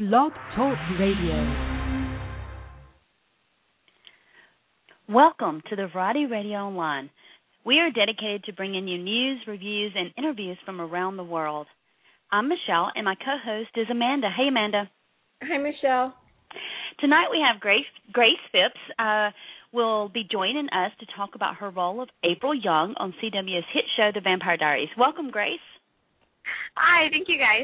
Blog Talk Radio. Welcome to the Variety Radio Online. We are dedicated to bringing you news, reviews, and interviews from around the world. I'm Michelle, and my co-host is Amanda. Hey, Amanda. Hi, Michelle. Tonight we have Grace Phipps will be joining us to talk about her role of April Young on CW's hit show, The Vampire Diaries. Welcome, Grace. Hi, thank you, guys.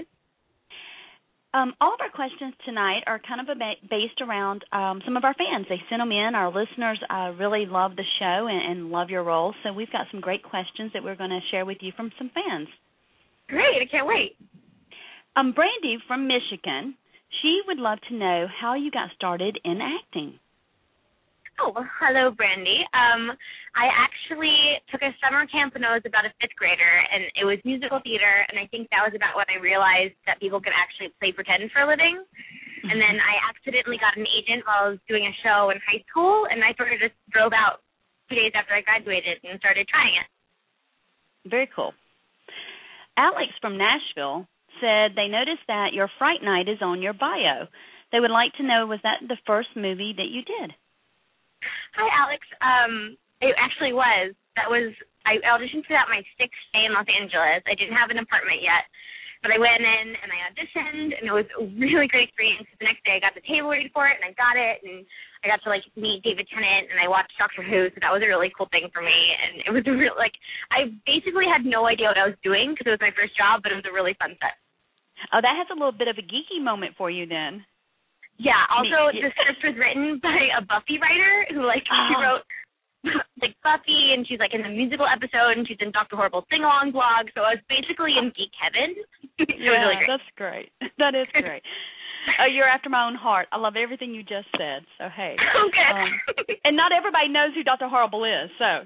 All of our questions tonight are kind of based around some of our fans. They sent them in. Our listeners really love the show and love your role, so we've got some great questions that we're going to share with you from some fans. Great, I can't wait. Brandy from Michigan, she would love to know how you got started in acting. Oh, well, hello, Brandy. I actually took a summer camp when I was about a fifth grader, and it was musical theater, and I think that was about when I realized that people could actually play pretend for a living. And then I accidentally got an agent while I was doing a show in high school, and I sort of just drove out 2 days after I graduated and started trying it. Very cool. Alex from Nashville said they noticed that your Fright Night is on your bio. They would like to know, was that the first movie that you did? Hi, Alex. It actually was. I auditioned for that my 6th day in Los Angeles. I didn't have an apartment yet, but I went in and I auditioned, and it was a really great experience. The next day I got the table read for it, and I got it, and I got to, meet David Tennant, and I watched Doctor Who, so that was a really cool thing for me. And it was a real, I basically had no idea what I was doing because it was my first job, but it was a really fun set. Oh, that has a little bit of a geeky moment for you then. Yeah, also the script was written by a Buffy writer who, she wrote, Buffy, and she's, in the musical episode, and she's in Dr. Horrible's sing-along blog, so I was basically in geek heaven. It was really great. That's great. That is great. You're after my own heart. I love everything you just said, so hey. Okay. And not everybody knows who Dr. Horrible is, so,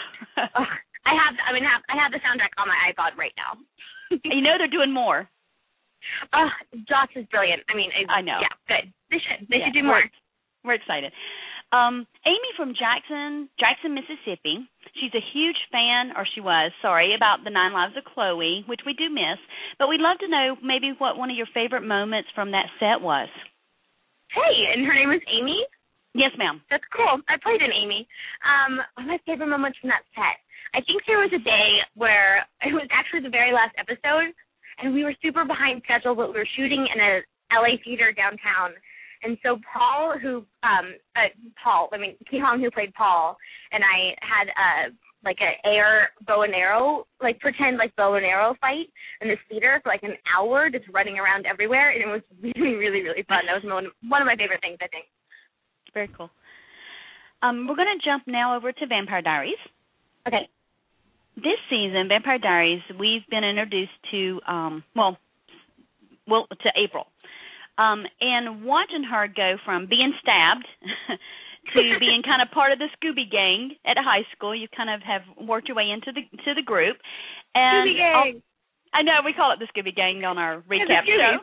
I have the soundtrack on my iPod right now. You know they're doing more. Joss is brilliant. I know. Yeah, good. They should do more. We're excited. Amy from Jackson, Mississippi. She's a huge fan, or she was, about the 9 Lives of Chloe, which we do miss. But we'd love to know maybe what one of your favorite moments from that set was. Hey, and her name was Amy? Yes, ma'am. That's cool. I played an Amy. One of my favorite moments from that set, I think there was a day where it was actually the very last episode, and we were super behind schedule, but we were shooting in a LA theater downtown. And so Ki Hong, who played Paul, and I had an air bow and arrow, pretend bow and arrow fight in this theater for an hour, just running around everywhere, and it was really, really, really fun. That was one of my favorite things, I think. Very cool. We're going to jump now over to Vampire Diaries. Okay. This season, Vampire Diaries, we've been introduced to, to April. And watching her go from being stabbed to being kind of part of the Scooby Gang at high school, you kind of have worked your way into the group. And Scooby Gang. I know, we call it the Scooby Gang on our recap show.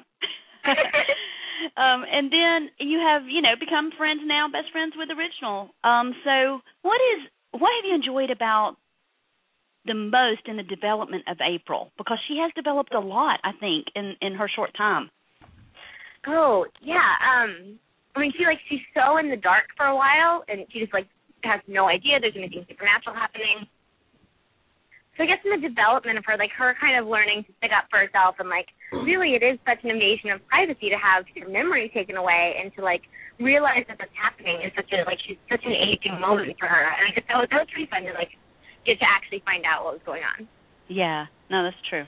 And then you have, become friends now, best friends with Original. So what have you enjoyed about the most in the development of April? Because she has developed a lot, I think, in her short time. Oh, yeah. She's so in the dark for a while, and she just, has no idea there's anything supernatural happening. So I guess in the development of her, her kind of learning to stick up for herself, and, really it is such an invasion of privacy to have your memory taken away and to, realize that that's happening is such she's such an aging moment for her. And I guess that was pretty fun to, get to actually find out what was going on. Yeah. No, that's true.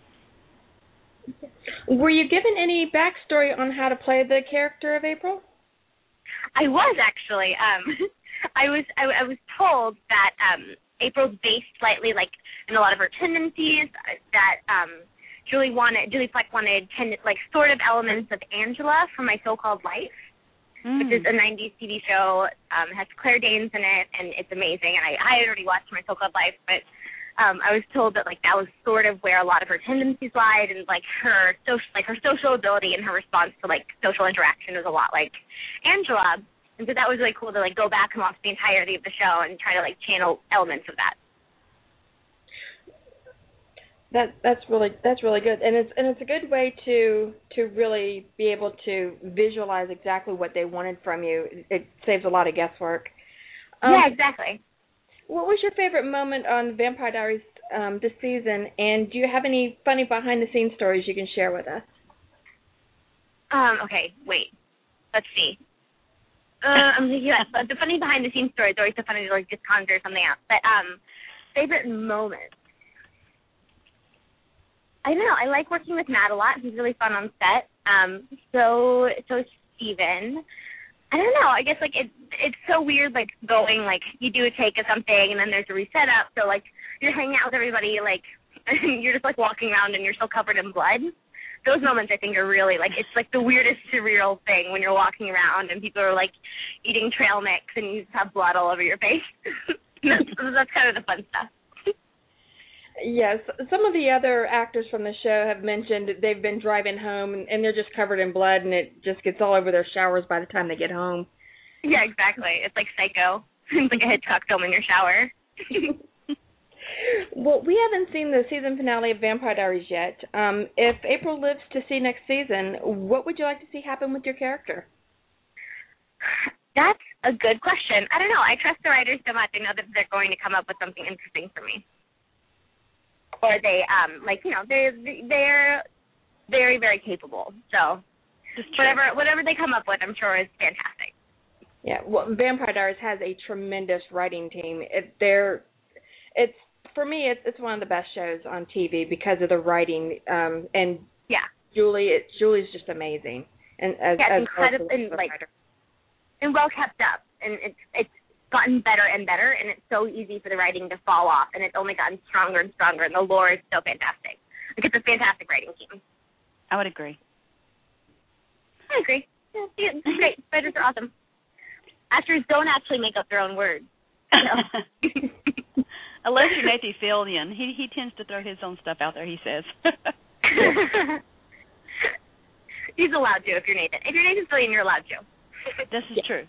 Were you given any backstory on how to play the character of April? I was actually. I was told that April's based slightly in a lot of her tendencies. That Julie Fleck wanted sort of elements of Angela from My So-Called Life, which is a 90s TV show. Has Claire Danes in it, and it's amazing. And I had already watched My So-Called Life, but I was told that that was sort of where a lot of her tendencies lied, and her social ability and her response to social interaction was a lot like Angela, and so that was really cool to go back and watch the entirety of the show and try to channel elements of that. That's really good, and it's a good way to really be able to visualize exactly what they wanted from you. It saves a lot of guesswork. Yeah, exactly. What was your favorite moment on Vampire Diaries this season, and do you have any funny behind-the-scenes stories you can share with us? Okay, wait. Let's see. I'm thinking about the funny behind-the-scenes stories, or it's so funny to like just conjure something else. But favorite moment. I don't know. I like working with Matt a lot. He's really fun on set. So Steven. I don't know. I guess like it's so weird like going like you do a take of something and then there's a reset up. So like you're hanging out with everybody like and you're just like walking around and you're still covered in blood. Those moments I think are really like it's like the weirdest surreal thing when you're walking around and people are like eating trail mix and you just have blood all over your face. that's kind of the fun stuff. Yes, some of the other actors from the show have mentioned that they've been driving home and they're just covered in blood and it just gets all over their showers by the time they get home. Yeah, exactly. It's like Psycho. It's like a Hitchcock film in your shower. Well, we haven't seen the season finale of Vampire Diaries yet. If April lives to see next season, what would you like to see happen with your character? That's a good question. I don't know. I trust the writers so much. I know that they're going to come up with something interesting for me. Or they, they're very, very capable. So whatever they come up with, I'm sure is fantastic. Yeah, well, Vampire Diaries has a tremendous writing team. For me, it's one of the best shows on TV because of the writing. And yeah, Julie's just amazing. And it's incredible and well kept up. And it's gotten better and better, and it's so easy for the writing to fall off, and it's only gotten stronger and stronger, and the lore is so fantastic. Like, it's a fantastic writing team. I would agree. I agree. Yeah, it's great. Writers are awesome. Actors don't actually make up their own words. Unless you're Nathan Fillion. He tends to throw his own stuff out there, he says. He's allowed to if you're Nathan. If you're Nathan Fillion, you're allowed to. This is true.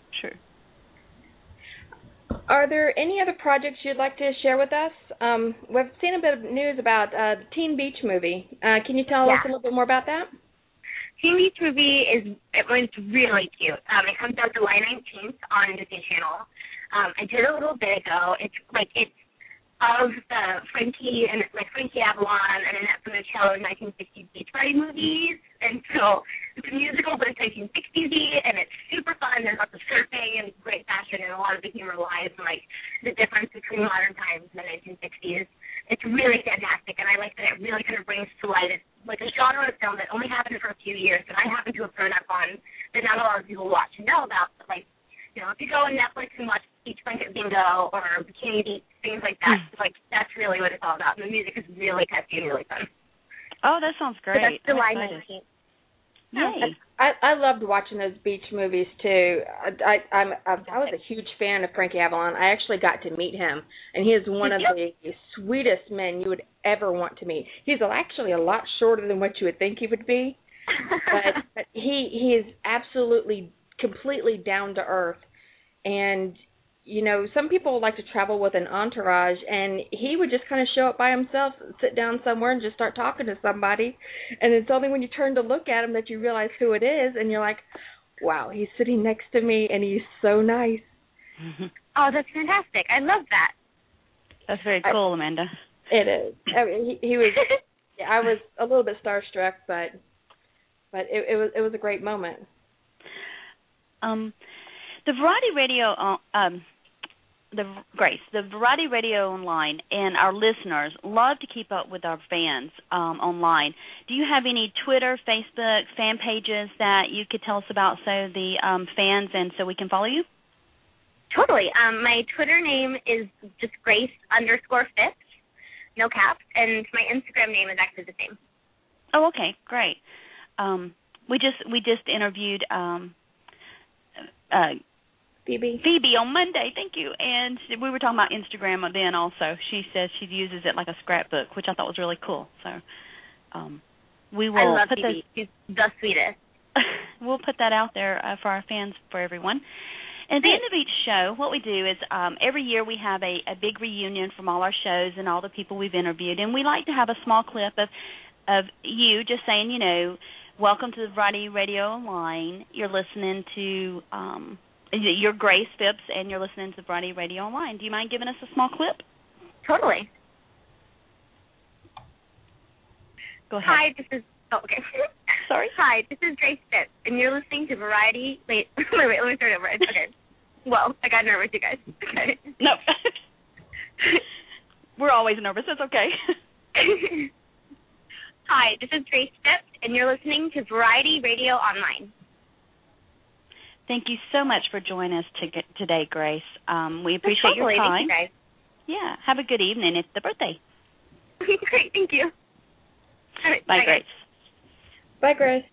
Are there any other projects you'd like to share with us? We've seen a bit of news about the Teen Beach movie. Can you tell us a little bit more about that? Teen Beach movie it's really cute. It comes out July 19th on Disney Channel. I did it a little bit ago. It's of the Frankie Avalon and Annette Funicello 1960s beach party movies, and so it's a musical, but it's 1960s-y, and it's super fun. There's lots of surfing and great fashion, and a lot of the humor lies in the difference between modern times and the 1960s. It's really fantastic, and I like that it really kind of brings to light a genre of film that only happened for a few years that I happen to have grown up on that not a lot of people watch and know about, but if you go on Netflix and watch Beach Blanket Bingo or Bikini Beach, things like that, that's really what it's all about. And the music is really catchy and really fun. Oh, that sounds great. So that's July 19th. Yay. I loved watching those beach movies too. I was a huge fan of Frankie Avalon. I actually got to meet him, and he is one of the sweetest men you would ever want to meet. He's actually a lot shorter than what you would think he would be, but he is absolutely completely down to earth. And some people like to travel with an entourage, and he would just kind of show up by himself, sit down somewhere and just start talking to somebody, and it's only when you turn to look at him that you realize who it is, and you're like, wow, he's sitting next to me and he's so nice. Oh, that's fantastic. I love that. That's very cool, Amanda. It is. I mean, he was I was a little bit starstruck, but it was a great moment. The Variety Radio, the Variety Radio Online and our listeners love to keep up with our fans online. Do you have any Twitter, Facebook, fan pages that you could tell us about so the fans and so we can follow you? Totally. My Twitter name is just Grace_Fitz, no caps, and my Instagram name is actually the same. Oh, okay, great. We just interviewed Phoebe on Monday, thank you. And we were talking about Instagram then also. She says she uses it like a scrapbook, which I thought was really cool. So we will I love Phoebe. She's the sweetest. We'll put that out there for our fans, for everyone. At the end of each show, what we do is every year we have a big reunion from all our shows and all the people we've interviewed, and we like to have a small clip of you just saying, you know, welcome to the Variety Radio Online. You're listening to you're Grace Phipps, and you're listening to Variety Radio Online. Do you mind giving us a small clip? Totally. Go ahead. Hi, this is... Oh, okay. Sorry? Hi, this is Grace Phipps, and you're listening to Variety... Wait, let me start over. Okay. Well, I got nervous, you guys. Okay. No. We're always nervous. It's okay. Hi, this is Grace Phipps, and you're listening to Variety Radio Online. Thank you so much for joining us today, Grace. We appreciate your time. Thank you, guys. Yeah. Have a good evening. It's the birthday. Great. Thank you. All right, bye, Grace. Bye, Grace.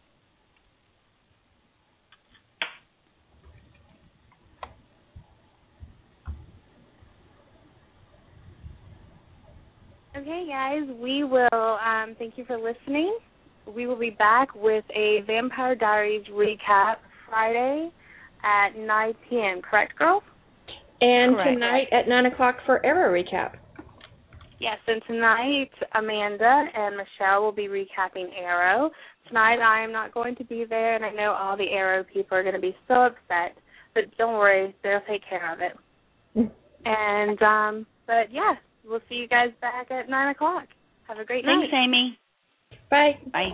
Okay, guys, we will, thank you for listening. We will be back with a Vampire Diaries recap Friday at 9 p.m., correct, girls? And Correct. tonight at 9 o'clock for Arrow Recap. Yes, and tonight Amanda and Michelle will be recapping Arrow. Tonight I am not going to be there, and I know all the Arrow people are going to be so upset, but don't worry, they'll take care of it. And, but yeah, we'll see you guys back at 9 o'clock. Have a great night. Thanks, Amy. Bye. Bye.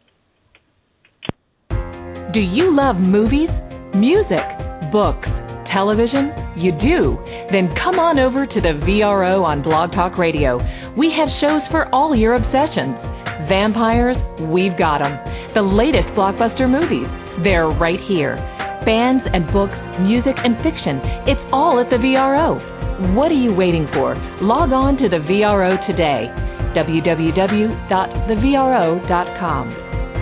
Do you love movies, music, books, television? You do? Then come on over to the VRO on Blog Talk Radio. We have shows for all your obsessions. Vampires, we've got them. The latest blockbuster movies, they're right here. Bands and books, music and fiction, it's all at the VRO. What are you waiting for? Log on to the VRO today. www.thevro.com.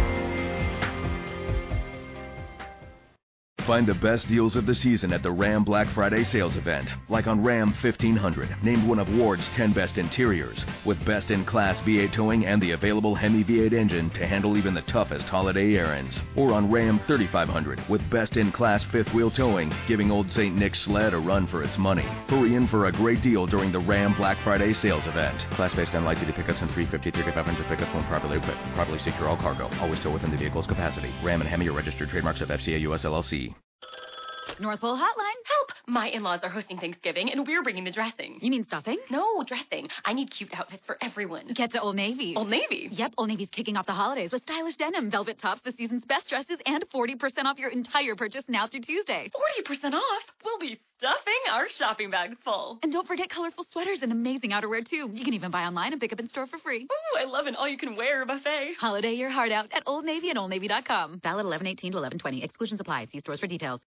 Find the best deals of the season at the Ram Black Friday sales event, like on Ram 1500, named one of Ward's 10 best interiors, with best-in-class V8 towing and the available Hemi V8 engine to handle even the toughest holiday errands. Or on Ram 3500, with best-in-class fifth-wheel towing, giving Old St. Nick's sled a run for its money. Hurry in for a great deal during the Ram Black Friday sales event. Class based on light-duty pickups and 350, 3500 pickups when properly equipped. Properly secure all cargo. Always tow within the vehicle's capacity. Ram and Hemi are registered trademarks of FCA US LLC. North Pole Hotline. Help! My in-laws are hosting Thanksgiving, and we're bringing the dressing. You mean stuffing? No, dressing. I need cute outfits for everyone. Get to Old Navy. Old Navy? Yep, Old Navy's kicking off the holidays with stylish denim, velvet tops, the season's best dresses, and 40% off your entire purchase now through Tuesday. 40% off? We'll be stuffing our shopping bags full. And don't forget colorful sweaters and amazing outerwear, too. You can even buy online and pick up in store for free. Ooh, I love an all-you-can-wear buffet. Holiday your heart out at Old Navy and OldNavy.com. Valid 11/18 to 11/20. Exclusions apply. See stores for details.